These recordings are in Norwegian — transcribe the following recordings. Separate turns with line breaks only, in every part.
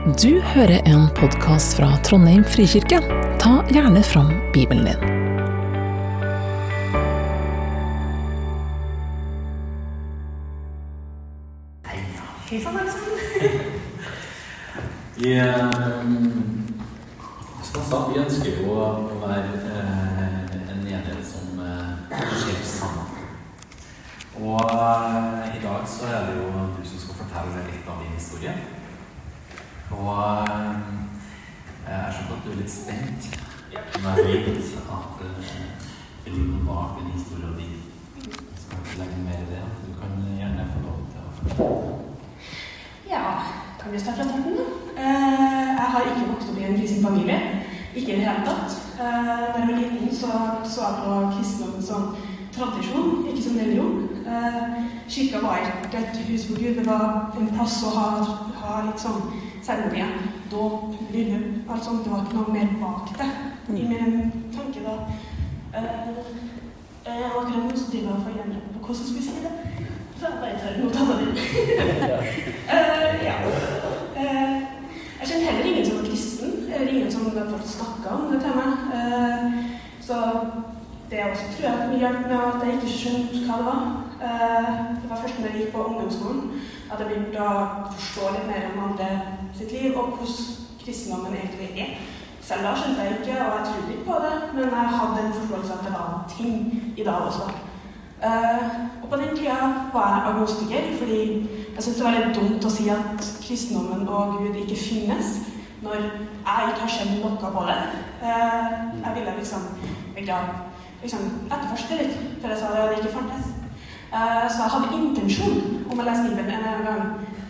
Du hører en podcast fra Trondheim Frikirke. Ta gjerne fram Bibelen din.
Hei sann, alle sammen.
Vi ønsker jo å være en enhet som skjer sammen. Og i dag så det jo du som skal fortelle litt av din historie. Og jeg skjønner at du litt spent. Men jeg vet at det ligger noe bak din historie og din. Jeg skal ikke legge mer i det. Du kan gjerne få lov til å fortelle.
Ja, kan vi starte fra starten da? Jeg har ikke vokst opp i en kristen familie. Ikke i det hele tatt. Da jeg var liten så jeg på kristendommen som tradisjon, ikke som religion. Kirka var ikke et hus for Gud, det var en plass å ha litt sånn seremonier, dåp, bryllup, alt sånt. Det var ikke noe mer bak det. I min tanke da. Akkurat nå så driver jeg og forhjemmer på hvordan skulle jeg si det. Så jeg bare tar notater din. Jeg kjenner heller ingen som var kristen, eller ingen som folk snakket om det til meg. Så det også tror jeg mye hjelp med at jeg ikke skjønte hva det var. Det var først når jeg gikk på ungdomsskolen at jeg begynte å forstå litt mer om andre sitt liv og hvordan kristendommen egentlig Selv da skjønte jeg ikke, og jeg trodde ikke på det, men jeg hadde en forståelse at det var ting i dag også. Og på den tiden var jeg agnostiker, fordi jeg synes det var litt dumt å si at kristendommen og Gud ikke finnes når jeg ikke har skjedd noe på det. Jeg ville etterforske litt, for jeg sa det ikke fantes. Så jeg hadde intensjon om å lese Bibelen en gang.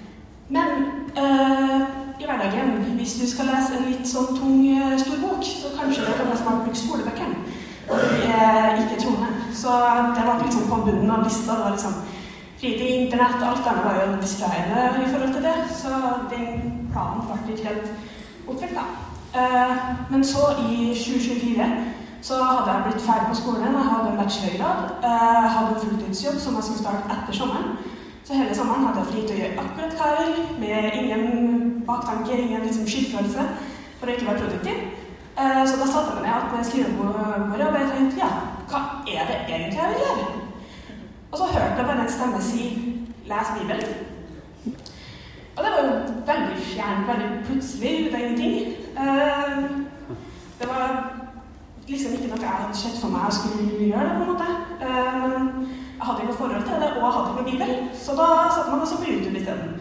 Men i hverdagen, hvis du skal lese en litt sånn tung, stor bok, så kanskje det kan være smart bruke skolebøkene. Ikke troende. Så det var liksom på bunnen av lista. Det var liksom fritid, internett, alt annet var jo distraherende i forhold til det. Så den planen ble ikke helt oppfylt da. Men så i 2024 så hadde jeg blitt ferdig på skolen. Jeg hadde en bachelorgrad. Jeg hadde en fulltidsjobb som jeg skulle starte etter sommeren. Så hele sommeren hadde jeg fri til å gjøre akkurat hva jeg vil, med ingen baktanker, ingen liksom skyldfølelse, for å ikke være produktiv. Så da satte jeg meg ned med skrivebordet og bare tenkte, hva det egentlig jeg vil gjøre? Og så hørte jeg bare en stemme si, les Bibelen. Og det var jo veldig fjernt, veldig plutselig, ut av ingenting. Det var liksom ikke noe jeg hadde sett for meg jeg skulle gjøre det på en måte. Men jeg hadde ikke noe forhold til det, og jeg hadde ikke noe Bibel. Så da satte man også på YouTube i stedet.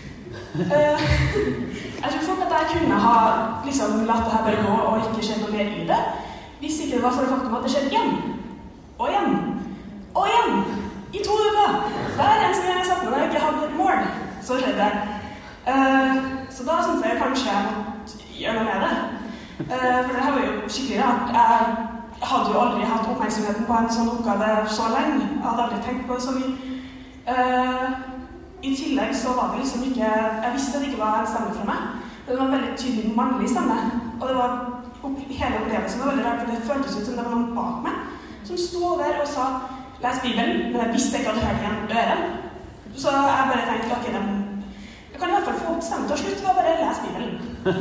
Jeg tror folk at jeg kunne ha liksom latt det her bare gå og ikke skjedd noe mer i det. Hvis ikke det var for det faktum at det skjedde igjen. Og igjen. Og igjen. I 2 uker. Hver eneste gang jeg satt med det, ikke hadde et mål. Så skjedde det. Så da synes jeg kanskje jeg måtte gjøre noe med det. For det her var jo skikkelig rart. Jeg hadde jo aldri hatt oppmerksomheten på en sånn oppgave så lenge. Jeg hadde aldri tenkt på det så mye. I tillegg så var det liksom ikke... Jeg visste det ikke var en stemme fra meg. Det var en veldig tydelig mannlig stemme. Og det var hele opplevelsen var veldig rart, for det føltes ut som det var noen bak meg som sto der og sa «Les Bibelen», men jeg visste ikke at jeg hørte igjen øret. Så jeg bare tenkte, ok, jeg kan i hvert fall få opp stemmen til slutt, det var bare «Les Bibelen».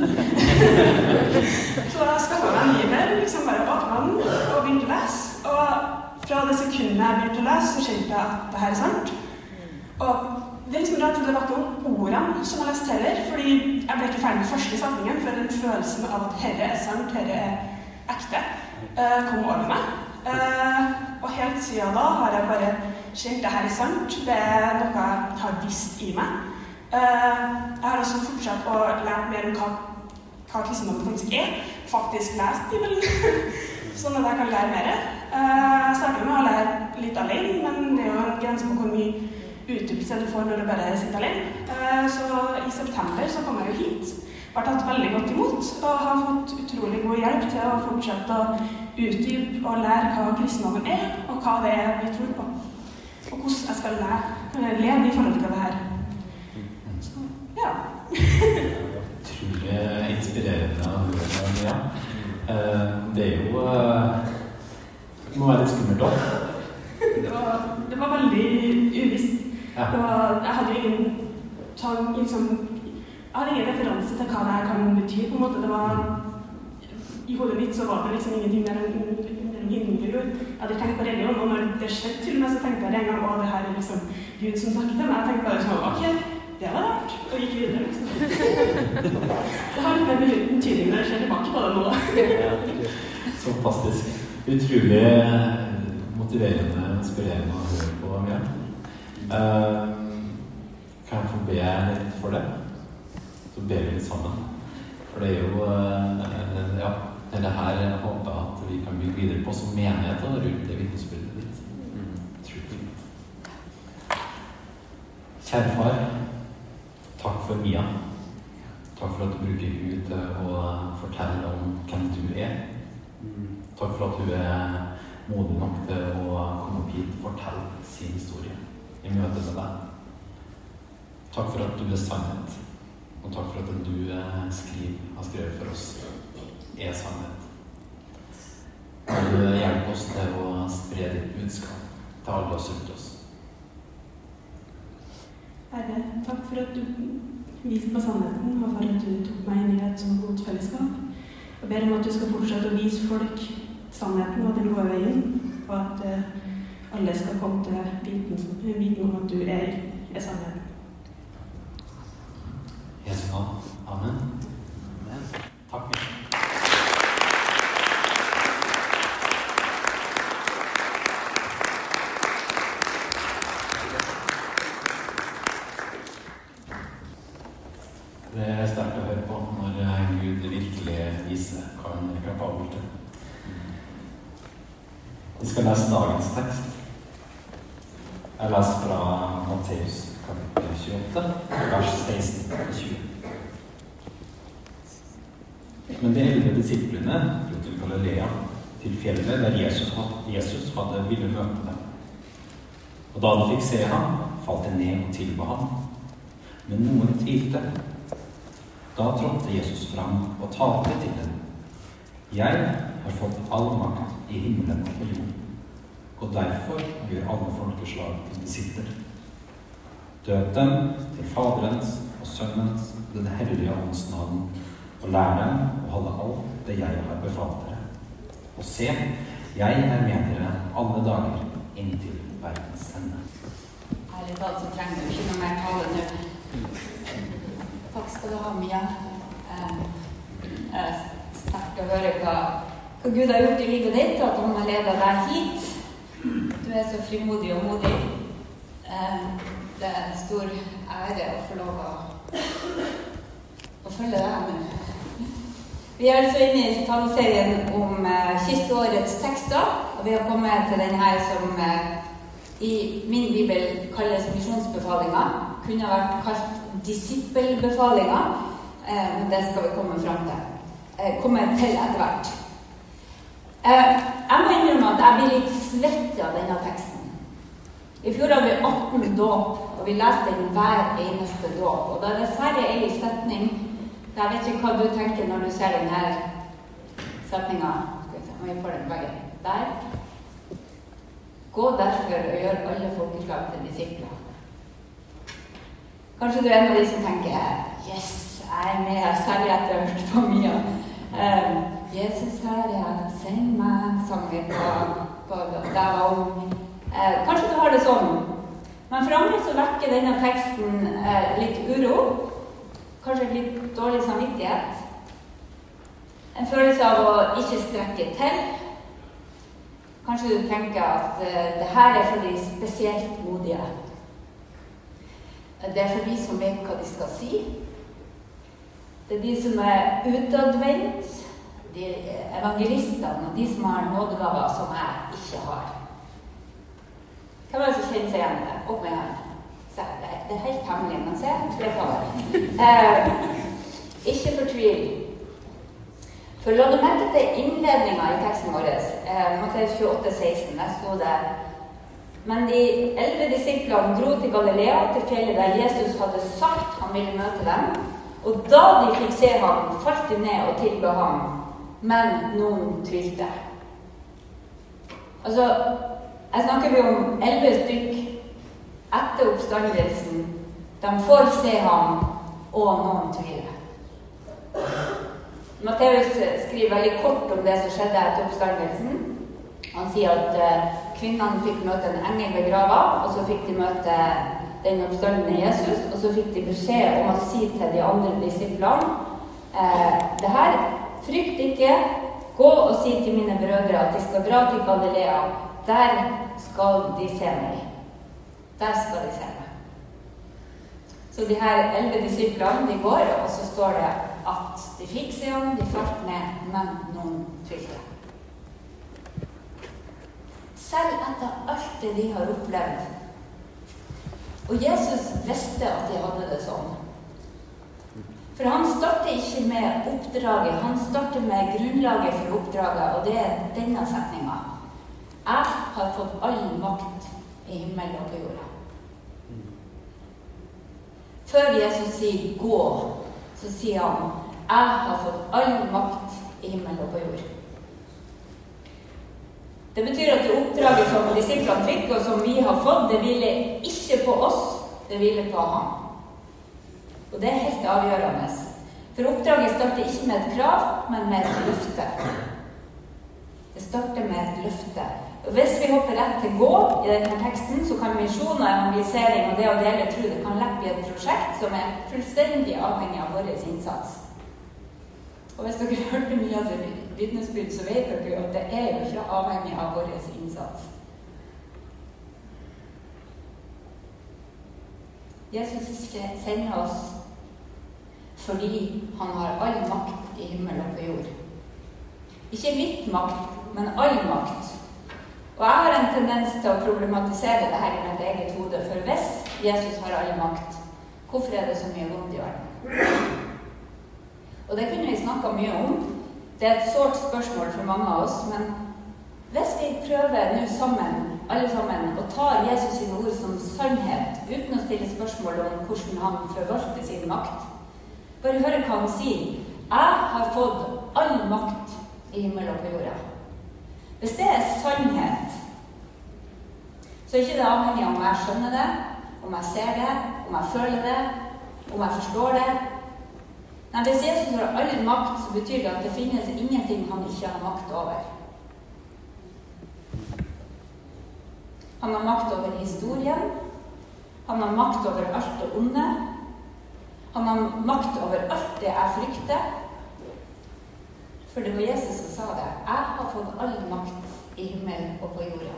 Så jeg skaffet meg en Bibel, liksom bare åpnet den og begynte å lese. Og fra det sekundet jeg begynte å lese, så kjente jeg at det her sant. Og det liksom rart, for det var ikke noen ordene som jeg leste heller, fordi jeg ble ikke ferdig med første setningen før den følelsen av at herre sant, herre ekte, kom over meg. Og helt siden da har jeg bare kjent det her sant, det noe jeg har visst i meg. Jeg har også fortsatt å lære mer om hva kristendommen faktisk lest Bibelen, sånn at jeg kan lære mer. Jeg starter med å lære litt alene, men det er jo en grense på hvor mye utdypelse du får når du bare sitter alene. Så i september så kom jeg jo hit. Var tatt veldig godt imot, og har fått utrolig god hjelp til å fortsette å utdype og lære hva kristendommen og hva det vi tror på. Og hvordan jeg skal leve i forhold til det her. Så, ja.
Utrolig inspirerende å høre, ja. Det jo... Det må være litt skummelt også.
Det var veldig uvisst. Jeg hadde jo ingen jeg har ingen referanse til hva det her kan bety, på en måte. Det var, i hodet mitt så var det liksom ingenting der en himmel og jord. Jeg hadde tenkt på religion, og når det skjedde til meg, så tenkte jeg en gang, å, det her er liksom Gud som snakket til meg. Jeg tenkte bare sånn, ok, det var rart, og gikk videre, liksom. Det har litt mer betydning når jeg ser tilbake på det nå.
Så fantastisk. Utrolig motiverende og inspirerende å høre på, Mia. Kan jeg få be litt for det? Så ber vi litt sammen. For det er jo, ja, det er det her jeg håper at vi kan bygge videre på som menighet rundt det vitnesbyrdet ditt. Utrolig fint. Kjære far, takk for Mia. Takk for at du bruker henne til å fortelle om hvem du er. Takk for at hun er modig nok til å komme opp hit og fortelle sin historie i møte med deg. Takk for at du er sannhet, og takk for at du har skrevet for oss, er sannhet. Og du hjelper oss til å spre ditt budskap til alle oss rundt oss.
Herre, takk for at du viste på sannheten, og for at du tok meg inn i et sånt godt fellesskap. Jeg ber om at du skal fortsette å vise folk sannheten og den gode veien, og at alle skal komme til viten om at du er sannheten.
Jesu navn. Amen. Amen. Takk. Det er sterkt å høre på når Gud virkelig viser hva han er kapabel til. Vi skal lese dagens tekst. Jeg leser fra Matteus kapittel 28, vers 16-20. Men de 11 disiplene dro til Galilea, til fjellet der Jesus hadde ville møte dem. Og da de fikk se ham, falt de ned og tilba ham. Men noen tvilte. Da trådte Jesus fram og talte til dem. Jeg har fått all makt i himmelen og på jorden, og derfor gjør alle folkeslag til disipler. Døp dem til Faderens og Sønnens og Den hellige ånds navn, og lær dem å holde alt det jeg har befalt dere. Og se, jeg er med dere alle dager inntil verdens ende.
Ærlig talt så trenger vi ikke noe mer tale nå. Takk skal du ha, Mia. Sterkt å høre hva Gud har gjort i livet ditt, og at han har ledet deg hit. Du er så frimodig og modig. Det er en stor ære å få lov å følge deg nå. Vi er altså inne i taleserien om kirkeårets tekster, og vi har kommet til den her som i min bibel kalles misjonsbefalinger. Kunne ha vært kalt disippelbefalinger, men det skal vi komme frem til. Komme til etter hvert. Jeg må innrømme at jeg blir litt svett av denne teksten. I fjor hadde vi 18 dåp, og vi leste den hver eneste dåp. Og da er det særlig en setning, jeg vet ikke hva du tenker når du ser denne setningen. Skal vi se om vi får den begge. Der. Gå derfor og gjør alle folkeslag til disipler. Kanskje du er en av de som tenker, yes, jeg er med, særlig etter å ha hørt på Mia. Jesus Herre, send meg, sang vi på der om. Kanskje du har det sånn. Men for andre så vekker denne teksten litt uro, kanskje litt dårlig samvittighet. En følelse av å ikke strekke til. Kanskje du tenker at det her er for de spesielt modige. Det er for de som vet hva de skal si. Det er de som er utadvendt, de evangelistene og de som har nådegaver som jeg ikke har. Hvem er det som kjenner seg igjen i det? Opp med hendene. Det er helt hemmelig, men se, flertallet. Ikke fortvil. For la du merke til innledningen i teksten vår, Matteus 28, 16, der stod det: Men de 11 disiplene dro til Galilea, til fjellet der Jesus hadde sagt han ville møte dem. Og da de fikk se ham, falt de ned og tilba ham. Men noen tvilte. Altså, jeg snakker vi om 11 stykk etter oppstandelsen. De får se ham, og noen tviler. Matteus skriver veldig kort om det som skjedde etter oppstandelsen. Han sier at kvinnene fikk møte en engel ved grava, og så fikk de møte den oppstandende Jesus, og så fikk de beskjed om å si til de andre disiplene det her, frykt ikke, gå og si til mine brødre at de skal dra til Galilea, der skal de se meg. Der skal de se meg. Så de her 11 disiplene, de går, og så står det at de fikk se om, de falt ned, men noen tvilte. Selv etter alt det de har opplevd. Og Jesus visste at de hadde det sånn. For han starter ikke med oppdraget, han starter med grunnlaget for oppdraget, og det er denne setningen. Jeg har fått all makt i himmelen og på jorda. Før Jesus sier gå, så sier han, jeg har fått all makt i himmelen og på jord. Det betyr at det oppdraget som disiplene fikk, og som vi har fått, det hviler ikke på oss, det hviler på ham. Og det er helt avgjørende. For oppdraget starter ikke med et krav, men med et løfte. Det starter med et løfte. Og hvis vi hopper rett til gå i denne teksten, så kan misjon og evangelisering og det å dele tro, det kan lette i et prosjekt som er fullstendig avhengig av vår innsats. Og hvis dere hørte mye av det vitnesbyrd, så vet dere jo at det er jo ikke avhengig av vår innsats. Jesus sender oss fordi han har all makt i himmel og på jord. Ikke litt makt, men all makt. Og jeg har en tendens til å problematisere det her i mitt eget hode, for hvis Jesus har all makt, hvorfor er det så mye vondt i verden? Og det kunne vi snakket mye om. Det er et sårt spørsmål for mange av oss, men hvis vi prøver nå sammen, alle sammen, å ta Jesus sine ord som sannhet, uten å stille spørsmål om hvordan han forvalter sin makt, bare høre hva han sier. Jeg har fått all makt i himmel og på jorda. Hvis det er sannhet, så er ikke det avhengig om jeg skjønner det, om jeg ser det, om jeg føler det, om jeg forstår det. Men hvis Jesus har all makt, så betyr det at det finnes ingenting han ikke har makt over. Han har makt over historien. Han har makt over alt det onde. Han har makt over alt det jeg frykter. For det var Jesus som sa det. Jeg har fått all makt i himmelen og på jorda.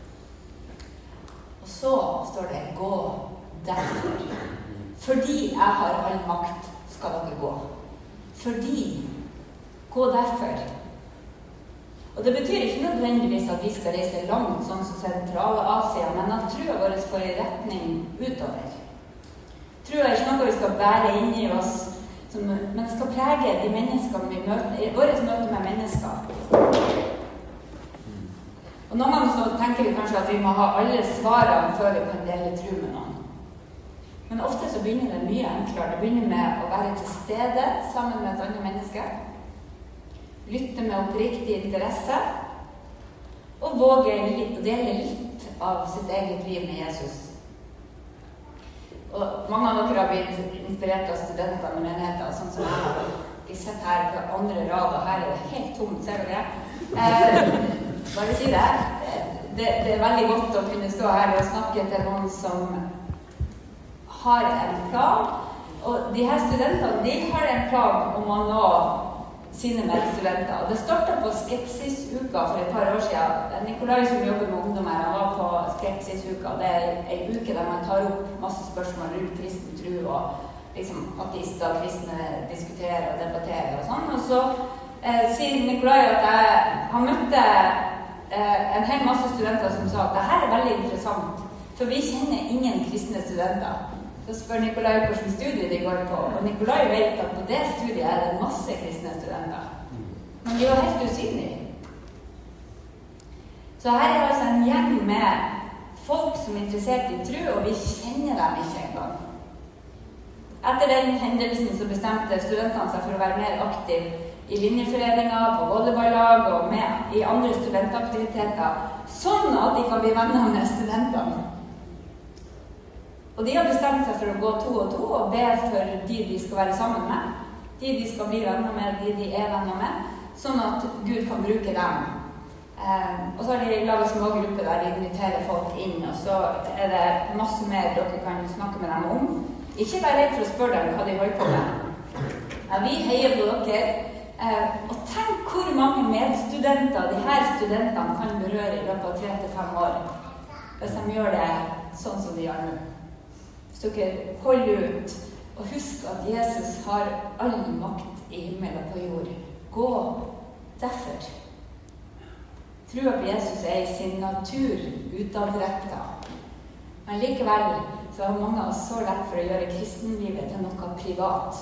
Og så står det, gå derfor. Fordi jeg har all makt, skal dere gå. Fordi. Gå derfor. Og det betyr ikke nødvendigvis at vi skal reise langt, sånn som Sentral-Asia, men at troen vår får en retning utover. Troen er ikke noe vi skal bære inn i oss, men skal prege de menneskene vi møter, vårt møte med mennesker. Og noen ganger så tenker vi kanskje at vi må ha alle svarene før vi kan dele tro med noen. Men ofte så begynner det mye enklere. Det begynner med å være til stede sammen med et annet menneske, lytte med oppriktig interesse, og våge å dele litt av sitt eget liv med Jesus. Og mange av dere har blitt inspirert av studenter med menigheter, sånn som jeg har. Vi sitter her på andre rad, og her er det helt tomt, ser dere? Bare si det. Det er veldig godt å kunne stå her og snakke til noen som har en plan. Og de her studentene, de har en plan om å nå sine medstudenter. Og det startet på Skepsisuka for et par år siden. Nikolai som jobber med ungdom her, han var på Skepsisuka. Det er en uke der man tar opp masse spørsmål rundt kristen tro, og liksom ateister og kristne diskuterer og debatterer og sånn. Og så sier Nikolai at han møtte en hel masse studenter som sa at dette er veldig interessant, for vi kjenner ingen kristne studenter. Så spør Nikolai hvilken studie de går på, og Nikolai vet at på det studiet er det masse kristne studenter. Men de var helt usynlige. Så her er altså en gjeng med folk som er interessert i tro, og vi kjenner dem ikke engang. Etter den hendelsen så bestemte studentene seg for å være mer aktiv i linjeforeninger, på volleyballag og med i andre studentaktiviteter, sånn at de kan bli venner med studentene. Og de har bestemt seg for å gå 2 og 2 og be for de skal være sammen med, de skal bli venner med, de er venner med, sånn at Gud kan bruke dem. Og så har de laget små grupper der de inviterer folk inn, og så er det masse mer dere kan snakke med dem om. Ikke vær redd for å spørre dem hva de holder på med. Ja, vi heier på dere. Og tenk hvor mange medstudenter de her studentene kan berøre i løpet av 3 til 5 år hvis de gjør det sånn som de gjør nå. Hvis dere holder ut og husk at Jesus har all makt i himmel og på jord. Gå derfor. Troa på Jesus er i sin natur utadrettet. Men likevel så har mange av oss så lett for å gjøre kristenlivet til noe privat.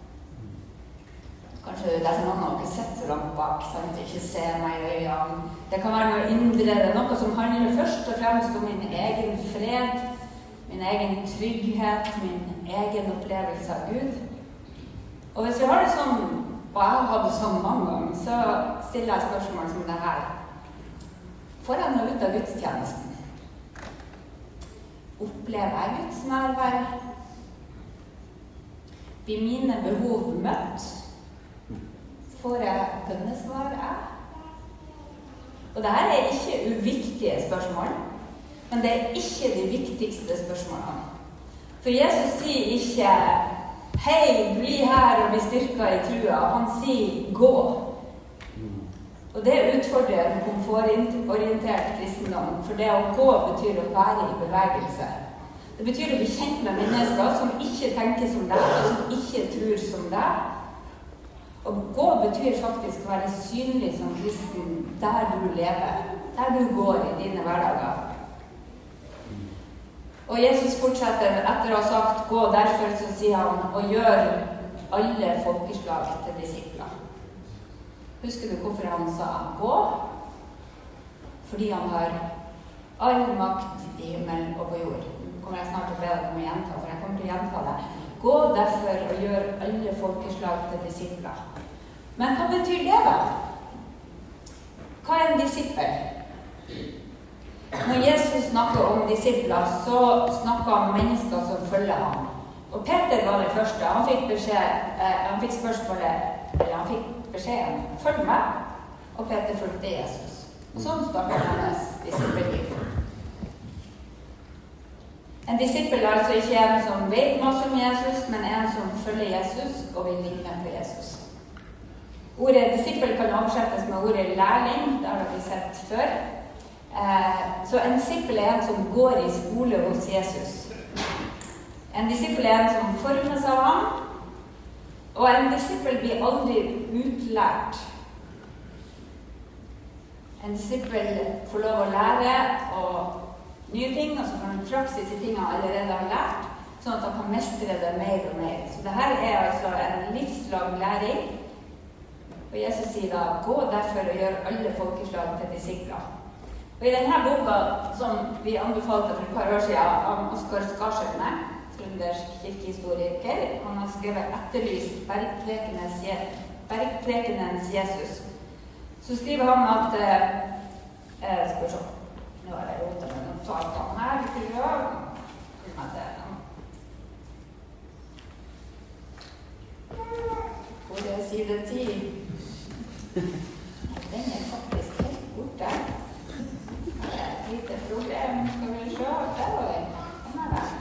Kanskje derfor noen har ikke sett så langt bak, sant? Ikke se meg i øynene. Det kan være noe indre, det er noe som handler først og fremst om min egen fred, min egen trygghet, min egen opplevelse av Gud. Og hvis vi har det sånn, og jeg har hatt det sånn mange ganger, så stiller jeg spørsmål som det her. Får jeg noe ut av gudstjenesten? Opplever jeg Guds nærvær? Blir mine behov møtt? Får jeg bønnesvar? Og dette er ikke uviktige spørsmål, men det er ikke de viktigste spørsmålene. For Jesus sier ikke «Hei, bli her og bli styrket i trua». Han sier «gå». Og det utfordrer en komfortorientert kristendom, for det å gå betyr å være i bevegelse. Det betyr å bli kjent med mennesker som ikke tenker som deg, og som ikke tror som deg. Og gå betyr faktisk å være synlig som kristen der du lever, der du går i dine hverdager. Og Jesus fortsetter etter å ha sagt «gå derfor», så sier han «og gjør alle folkeslag til disipler». Husker du hvorfor han sa «gå»? Fordi han har all makt i himmel og på jord. Nå kommer jeg snart til å be deg om å gjenta, for jeg kommer til å gjenta det. «Gå derfor og gjør alle folkeslag til disipler». Men hva betyr det da? Hva er en disippel? Når Jesus snakker om disipler, så snakker han om mennesker som følger ham. Og Peter var det første. Han fikk beskjeden, følg meg, og Peter fulgte Jesus. Og sånn startet hans disippelliv. En disippel er altså ikke en som vet masse om Jesus, men en som følger Jesus og vil ligne på Jesus. Ordet disippel kan oversettes med ordet lærling, det har vi sett før. Så en disippel er en som går i skole hos Jesus. En disippel er en som formes av ham, og en disippel blir aldri utlært. En disippel får lov å lære nye ting, og så får han praksis i ting han allerede har lært, sånn at han kan mestre det mer og mer. Så dette er altså en livslang læring. Og Jesus sier da, gå derfor og gjør alle folkeslag til disipler. Og i denne boka, som vi anbefalte for et par år siden av Oskar Skarsjøne, trøndersk kirkehistoriker, han har skrevet etterlyst bergprekenens Jesus. Så skriver han at, skal vi se, nå har jeg rotet med noen taler her, tror jeg. Hvor er side 10? Den er faktisk helt borte. Det er et lite problem. Skal vi se? Der var den. Den er der.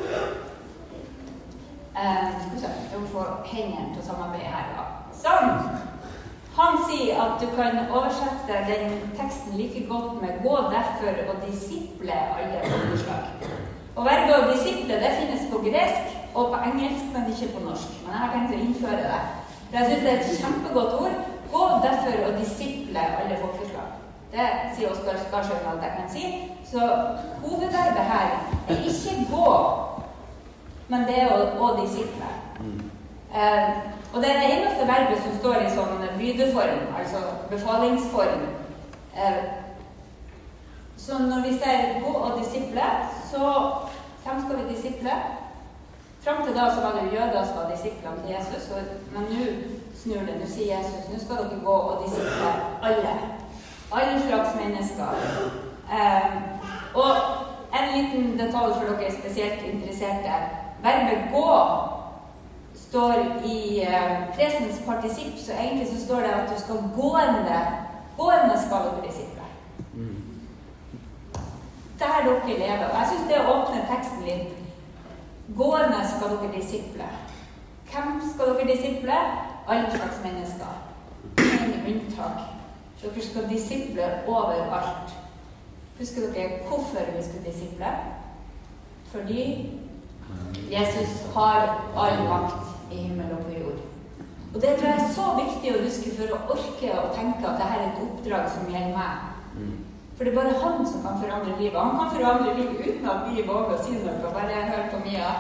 Skal vi se. Jeg må få hendene til samarbeid her da. Sånn! Han sier at du kan oversette den teksten like godt med «gå derfor og disiple alle folkeslag». Og verget å disiple, det finnes på gresk og på engelsk, men ikke på norsk. Men jeg har tenkt å innføre det. For jeg synes det er et kjempegodt ord. Gå derfor og disiple alle folkeslag. Det sier Oskar Skarsjøen at jeg kan si. Så hovedverbet her er ikke gå, men det er å disiple. Og det er det eneste verbet som står i sånn lydeform, altså befalingsform. Så når vi ser gå og disiple, så hvem skal vi disiple? Frem til da så var det jo jøder som var disiplene til Jesus, men nå snur det, nå sier Jesus, nå skal dere gå og disiple alle slags mennesker. Og en liten detalj for dere spesielt interesserte. Verbet gå står i presens partisipp, så egentlig så står det at du skal gående skal dere disiple. Der dere lever. Og jeg synes det åpner teksten litt. Gående skal dere disiple. Hvem skal dere disiple? Alle slags mennesker. Ingen unntak. Dere skal disiple overalt. Husker dere hvorfor vi skal disiple? Fordi Jesus har all makt i himmel og på jord. Og det tror jeg er så viktig å huske for å orke å tenke at dette er et oppdrag som gjelder meg. For det er bare han som kan forandre livet. Han kan forandre livet uten at vi våger å si noe, bare hør på Mia.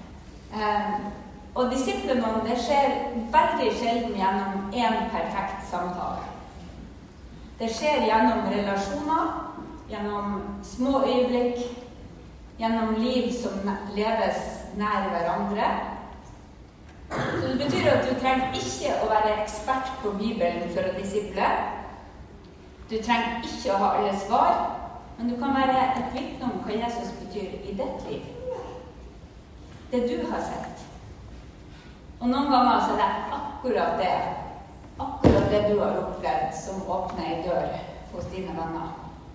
Og disiplene, det skjer veldig sjelden gjennom en perfekt samtale. Det skjer gjennom relasjoner, gjennom små øyeblikk, gjennom liv som leves nær hverandre. Så det betyr at du trenger ikke å være ekspert på Bibelen for å disiple. Du trenger ikke å ha alle svar, men du kan være et vitne om hva Jesus betyr i ditt liv. Det du har sett. Og noen ganger så er det akkurat det du har opplevd som åpner en dør hos dine venner.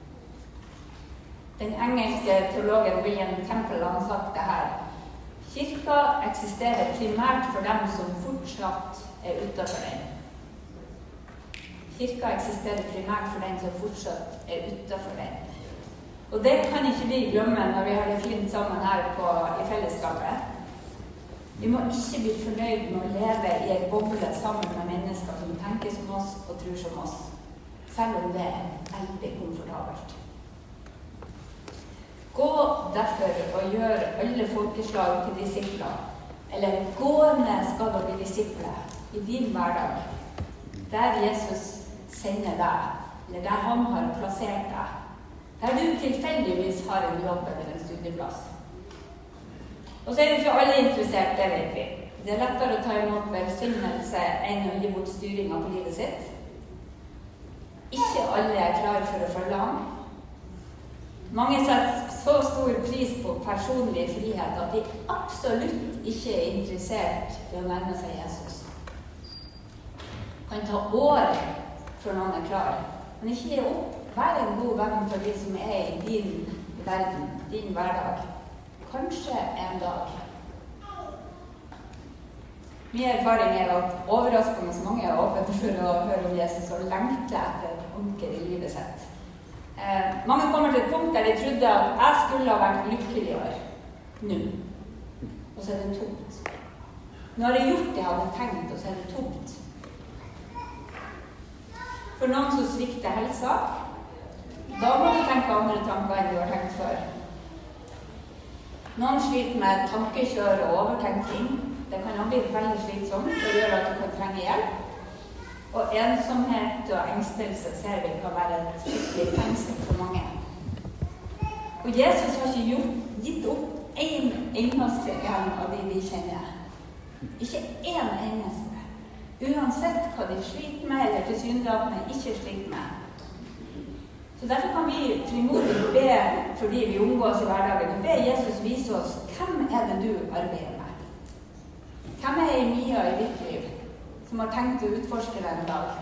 Den engelske teologen William Temple har sagt det her. Kirka eksisterer primært for dem som fortsatt er utenfor den. Kirka eksisterer primært for den som fortsatt er utenfor den. Og det kan ikke vi glemme når vi har det fint sammen her i fellesskapet. Vi må ikke bli fornøyd med å leve i en boble sammen med mennesker som tenker som oss og tror som oss, selv om det er veldig komfortabelt. Gå derfor og gjør alle folkeslag til disipler, eller gående skal dere disiple i din hverdag, der Jesus sender deg, eller der han har plassert deg, der du tilfeldigvis har en jobb eller en studieplass. Og så er det ikke alle interessert, det vet vi. Det er lettere å ta imot velsignelse enn å gi bort styringen på livet sitt. Ikke alle er klar for å følge ham. Mange setter så stor pris på personlig frihet at de absolutt ikke er interessert i å nærme seg Jesus. Det kan ta år før noen er klar, men ikke gi opp. Vær en god venn for de som er i din verden, din hverdag. Kanskje en dag. Min erfaring er at overraskende mange er åpne for å høre om Jesus og lengte etter anker i livet sitt. Mange kommer til et punkt der de trodde at jeg skulle ha vært lykkeligere nå. Og så er det tomt. Nå har jeg gjort det jeg hadde tenkt, og så er det tomt. For noen som svikter helsa, da må du tenke andre tanker enn du har tenkt før. Noen sliter med tankekjør og overtenking. Det kan også bli veldig slitsomt og gjøre at du kan trenge hjelp. Og ensomhet og engstelse ser vi kan være et skikkelig fengsel for mange. Og Jesus har ikke gitt opp en eneste gang av de vi kjenner. Ikke en eneste. Uansett hva de sliter med eller tilsynelatende ikke sliter med. Så derfor kan vi frimodig be fordi vi omgås i hverdagen og be Jesus vise oss hvem er det du arbeider med. Hvem er i Mia i ditt liv som har tenkt å utforske deg en dag?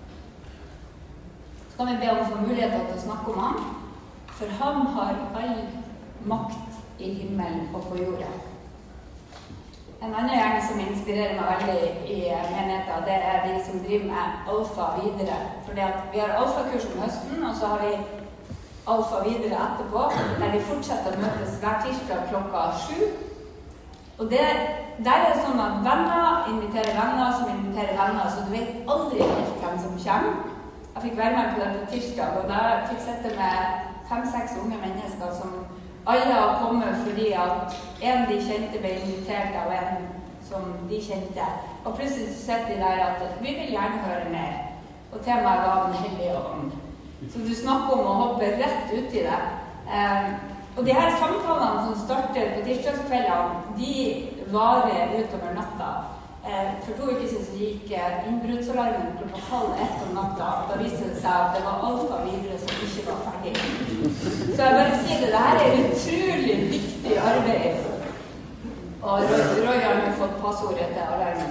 Så kan vi be om å få muligheter til å snakke om ham, for han har all makt i himmelen og på jorda. En annen gjeng som inspirerer meg veldig i menigheten, det er de som driver med alfa videre. For vi har alfakurs om høsten, og så har vi alfa videre etterpå, der vi fortsetter å møtes hver tirsdag klokka 7. Og der er det sånn at venner inviterer venner som inviterer venner, så du vet aldri helt hvem som kommer. Jeg fikk være med på det på tirsdag, og da fikk jeg sette med 5-6 unge mennesker som alle har kommet fordi at en de kjente ble invitert av en som de kjente. Og plutselig sitter de der at vi vil gjerne høre mer. Og temaet var Den hellige ånd. Så du snakker om å hoppe rett ut i det. Og de her samtalene som starter på tirsdagskveldene, de varer utover natta. For 2 uker siden så gikk innbruddsalarmen klokka 12:30 om natta. Da viste det seg at det var Alfa videre som ikke var ferdig. Så jeg bare sier det, her utrolig viktig arbeid. Og Roy har nå fått passordet til alarmen.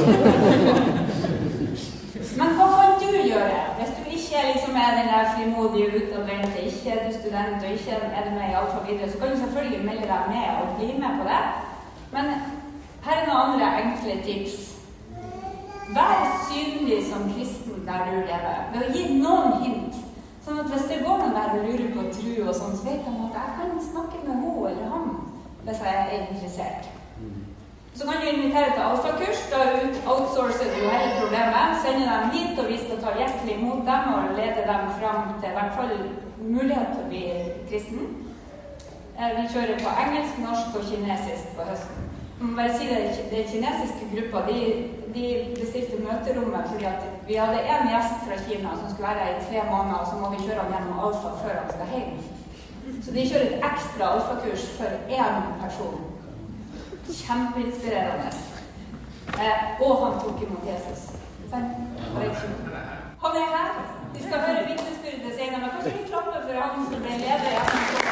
Men hva kan du gjøre? Hvis du ikke liksom den der frimodige utadvendte, ikke er du student og ikke er du med i Alfa videre, så kan du selvfølgelig melde deg med og bli med på det. Men her noen andre enkle tips. Vær synlig som kristen der du lever, ved å gi noen hint. Sånn at hvis det går noen der og lurer på tro og sånn, så vet de at jeg kan snakke med henne eller ham hvis jeg er interessert. Så kan du invitere til alfakurs, da outsourcer du hele problemet, sender dem hit og vi skal ta hjertelig imot dem og lede dem fram til i hvert fall mulighet til å bli kristen. Vi kjører på engelsk, norsk og kinesisk på høsten. Jeg må bare si det kinesiske gruppa, de bestilte møterommet fordi at vi hadde en gjest fra Kina som skulle være her i 3 måneder, og så må vi kjøre han gjennom alfa før han skal hjem. Så de kjører et ekstra alfakurs for 1 person. Kjempeinspirerende. Og han tok imot Jesus. Han er her. Vi skal høre vitnesbyrdet senere, men kanskje vi klapper for han som ble leder i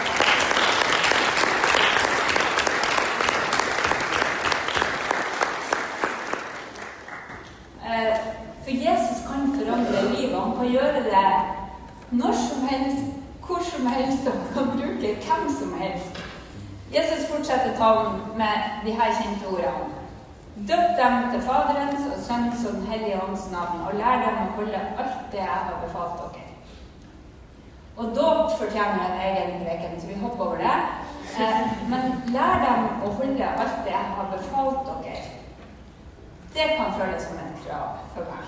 For Jesus kan forandre livet. Han kan gjøre det når som helst, hvor som helst, og kan bruke hvem som helst. Jesus fortsetter talen med de her kjente ordene. Døp dem til Faderens og Sønnens og Den hellige ånds navn, og lær dem å holde alt det jeg har befalt dere. Og dåp fortjener en egen preken, så vi hopper over det. Men lær dem å holde alt det jeg har befalt dere. Det kan føles som et krav for meg.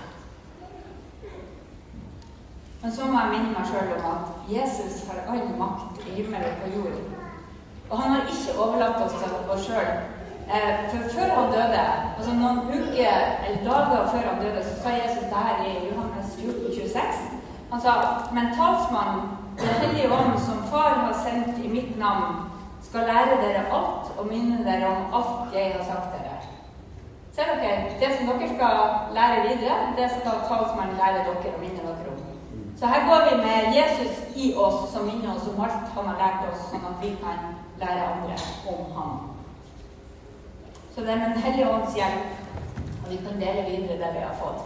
Men så må jeg minne meg selv om at Jesus har all makt i himmel og på jord. Og han har ikke overlatt oss til oss selv. For før han døde, altså noen uker eller dager før han døde, så sa Jesus det her i Johannes 14:26. Han sa, men talsmannen, Den hellige ånd som far har sendt i mitt navn, skal lære dere alt og minne dere om alt jeg har sagt dere. Ser dere, det som dere skal lære videre, det skal talsmannen lære dere og minne dere om. Så her går vi med Jesus i oss, som minner oss om alt han har lært oss, sånn at vi kan lære andre om ham. Så det er med Den hellige ånds hjelp, og vi kan dele videre det vi har fått.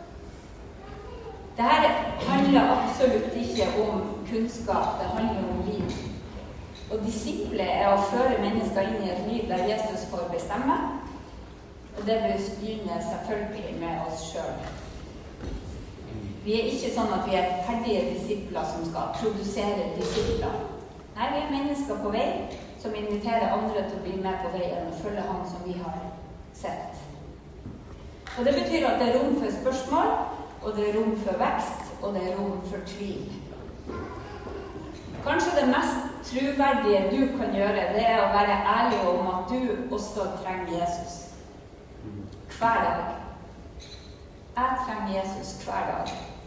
Dette handler absolutt ikke om kunnskap, det handler om liv. Og disipler er å føre mennesker inn i et liv der Jesus får bestemme, og det begynner selvfølgelig med oss selv. Vi er ikke sånn at vi er ferdige disipler som skal produsere disipler. Nei, vi er mennesker på vei som inviterer andre til å bli med på veien og følge han som vi har sett. Og det betyr at det er rom for spørsmål, og det er rom for vekst, og det er rom for tvil. Kanskje det mest troverdige du kan gjøre, det er å være ærlig om at du også trenger Jesus. Hver dag. Jeg trenger Jesus hver dag.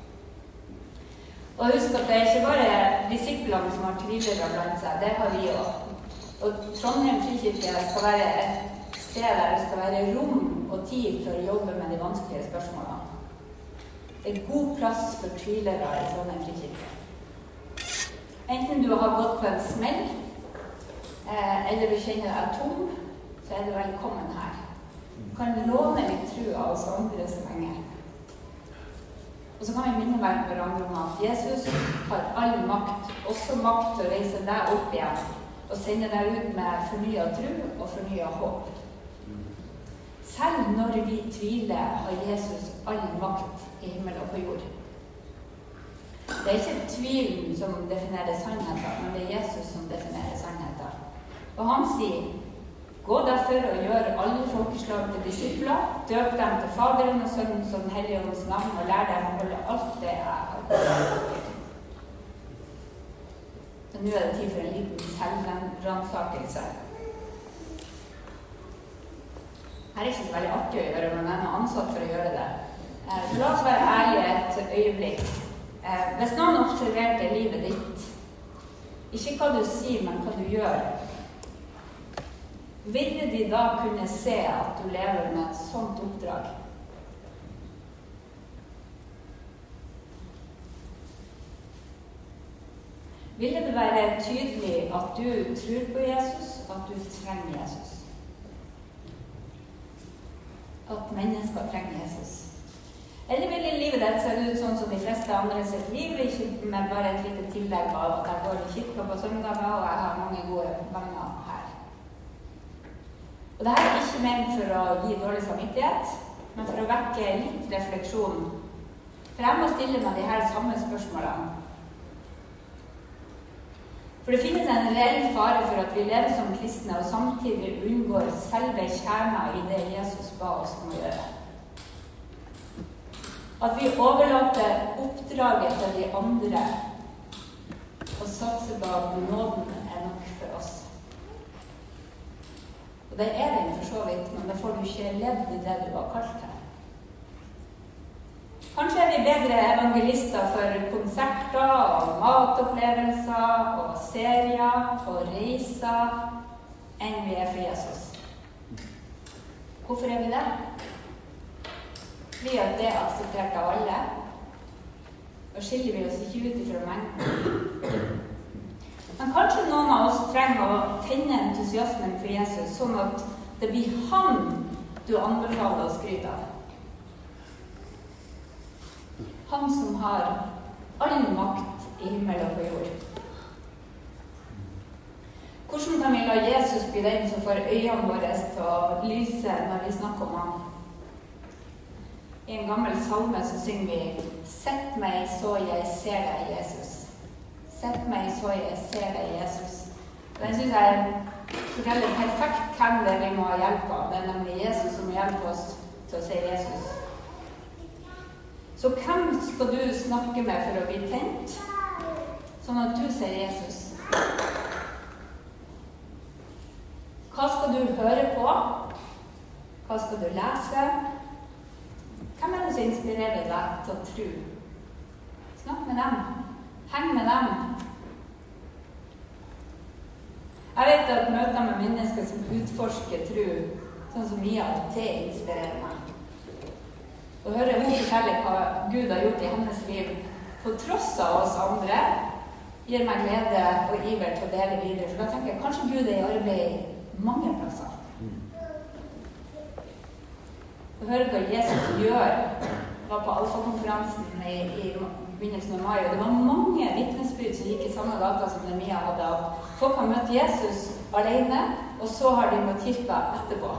Og husk at det er ikke bare disiplene som har tvilere blant seg, det har vi også. Og Trondheim Frikirke skal være et sted der det skal være rom og tid for å jobbe med de vanskelige spørsmålene. Det er god plass for tvilere i Trondheim Frikirke. Enten du har gått på en smell, eller du kjenner deg tom, så er du velkommen her. Du kan låne litt tro av oss andre som henger. Og så kan vi minne hverandre om at Jesus har all makt, også makt til å reise deg opp igjen, og sende deg ut med fornyet tro og fornyet håp. Selv når vi tviler, har Jesus all makt i himmel og på jord. Det er ikke tvilen som definerer sannheten, men det er Jesus som definerer sannheten. Og han sier, gå derfor og gjør alle folkeslag til disipler, døp dem til Faderen og Sønnen som Den hellige ånds navn, og lær dem å holde alt det jeg har gjort. Så nå er det tid for en liten selvransakelse. Her er ikke så veldig artig å gjøre, men jeg er ansatt for å gjøre det. Så la oss være ærlige et øyeblikk. Hvis noen observerte livet ditt, ikke hva du sier, men hva du gjør, ville de da kunne se at du lever med et sånt oppdrag? Ville det være tydelig at du tror på Jesus, at du trenger Jesus? At mennesker trenger Jesus? Eller ville livet ditt se ut sånn som de fleste andre sitt liv, ikke med bare et lite tillegg av at jeg går i kirka på søndager, og jeg har mange gode venner her? Og dette er ikke ment for å gi dårlig samvittighet, men for å vekke litt refleksjon. For jeg må stille meg de her samme spørsmålene. For det finnes en reell fare for at vi lever som kristne og samtidig unngår selve kjernen i det Jesus ba oss om å gjøre. At vi overlater oppdraget til de andre og satser på at nåden er nok for oss. Og det er den for så vidt, men da får du ikke levd i det du var kalt til. Kanskje er vi bedre evangelister for konserter og matopplevelser og serier og reiser enn vi er for Jesus. Hvorfor er vi det? Fordi at det er akseptert av alle, og skiller vi oss ikke ut ifra mengden. Men kanskje noen av oss trenger å tenne entusiasmen for Jesus, sånn at det blir han du anbefaler å skryte av. Han som har all makt i himmel og på jord. Hvordan kan vi la Jesus bli den som får øynene våre til å lyse når vi snakker om ham? I en gammel salme så synger vi: Sett meg så jeg ser deg, Jesus. Sett meg så jeg ser deg, Jesus. Og den synes jeg forteller perfekt hvem det vi må ha hjelp av. Det er nemlig Jesus som hjelper oss til å se Jesus. Så hvem skal du snakke med for å bli tent, sånn at du ser Jesus? Hva skal du høre på? Hva skal du lese? Hvem er det som inspirerer deg til å tro? Snakk med dem. Heng med dem. Jeg vet at møter med mennesker som utforsker tro, sånn som Mia, det inspirerer meg. Å høre hun fortelle hva Gud har gjort i hennes liv, på tross av oss andre, gir meg glede og iver til å dele videre. For da tenker jeg kanskje Gud er i arbeid mange plasser. Å høre hva Jesus gjør, var på Alfa-konferansen i begynnelsen av mai, og det var mange vitnesbyrd som gikk i samme gata som det Mia hadde, at folk har møtt Jesus alene, og så har de møtt kirka etterpå.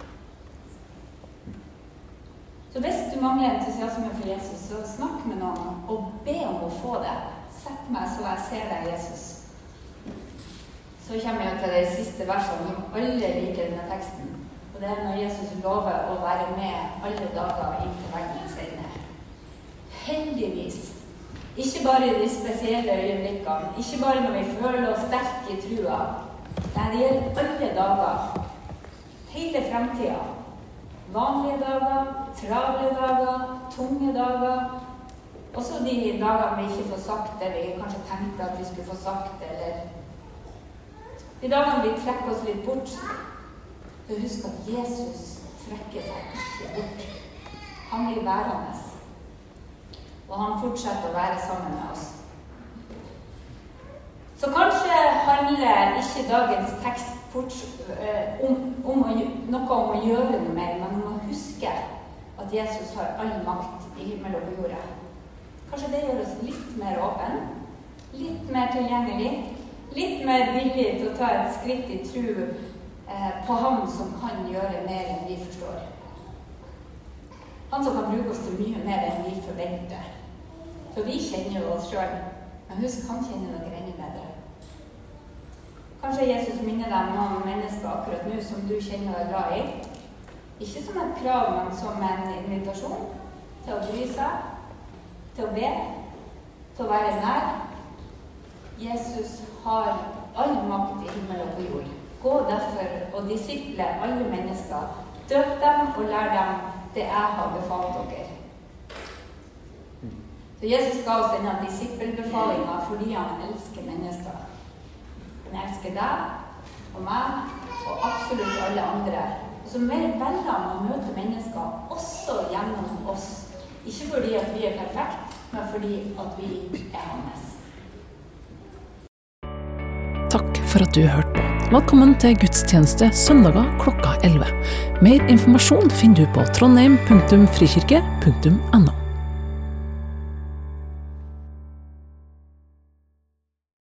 Så hvis du mangler entusiasme for Jesus, så snakk med noen og be om å få det. Sett meg så jeg ser deg, Jesus. Så kommer jeg til de siste versene som alle liker denne teksten. Og det er når Jesus lover å være med alle dager inntil verden senere. Heldigvis. Ikke bare i de spesielle øyeblikkene. Ikke bare når vi føler oss sterke i trua. Det gjelder alle dager. Hele fremtiden. Vanlige dager, travle dager, tunge dager. Også de dagene vi ikke får sagt det vi kanskje tenkte at vi skulle få sagt, eller de dagene vi trekker oss litt bort. Så husk at Jesus trekker seg ikke bort. Han blir værende. Og han fortsetter å være sammen med oss. Så kanskje handler ikke dagens tekst noe om å gjøre noe mer, men om å huske at Jesus har all makt i himmel og på jorda. Kanskje det gjør oss litt mer åpen, litt mer tilgjengelig, litt mer villig til å ta et skritt i tro på han som kan gjøre mer enn vi forstår. Han som kan bruke oss til mye mer enn vi forventer. For vi kjenner jo oss selv, men husk, han kjenner noe enda bedre. Kanskje Jesus minner deg om noen mennesker akkurat nå som du kjenner deg glad i. Ikke som et krav, men som en invitasjon til å bry seg, til å be, til å være nær. Jesus har all makt i himmel og på jord. Gå derfor og disiple alle mennesker. Døp dem og lær dem det jeg har befalt dere. Så Jesus ga oss denne disippelbefalingen fordi han elsker mennesker. Han elsker deg og meg og absolutt alle andre. Og så velger han å møte mennesker også gjennom oss. Ikke fordi at vi perfekt, men fordi at vi hans.
Takk for at du hørte på. Velkommen til gudstjeneste søndager klokka 11. Mer informasjon finner du på trondheim.frikirke.no.